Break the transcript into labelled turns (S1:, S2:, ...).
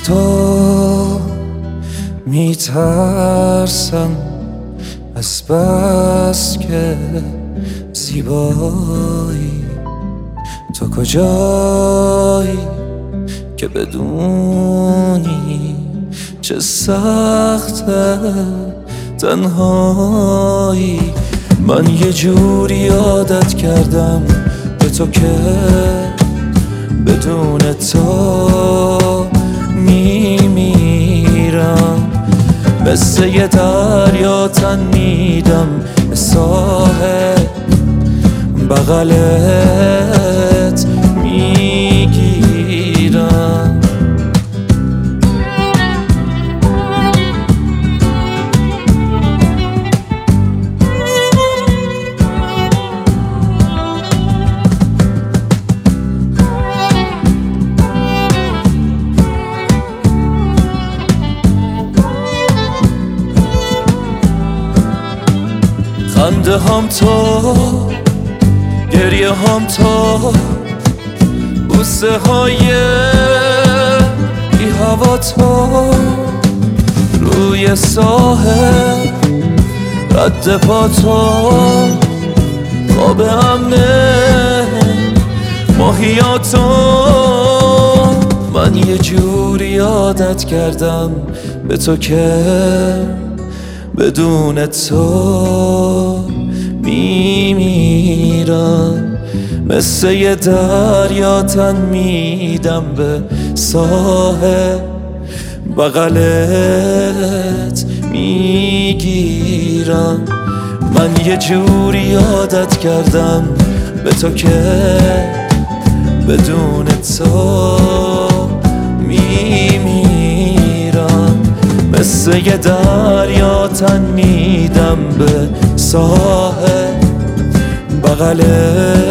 S1: تو میترسم از بس که زیبایی، تو کجایی که بدونی چه سخته تنهایی. من یه جوری عادت کردم به تو که بدون تو میمیرم، مثل یه دریا تن میدم به ساحل، بغلت میگیرم. خنده هم تو، گریه هم تو، بوسه های بی هوا تو، روی ساحل رد پا تو، خواب امنه ماهیاتو. من یه جوری عادت کردم به تو که بدون تو میمیرم، مثل یه دریا تن میدم به ساحل، بغلت میگیرم. من یه جوری عادت کردم به تو که بدون تو میمیرم، مثل یه دریا تن میدم به ساحل، بغلت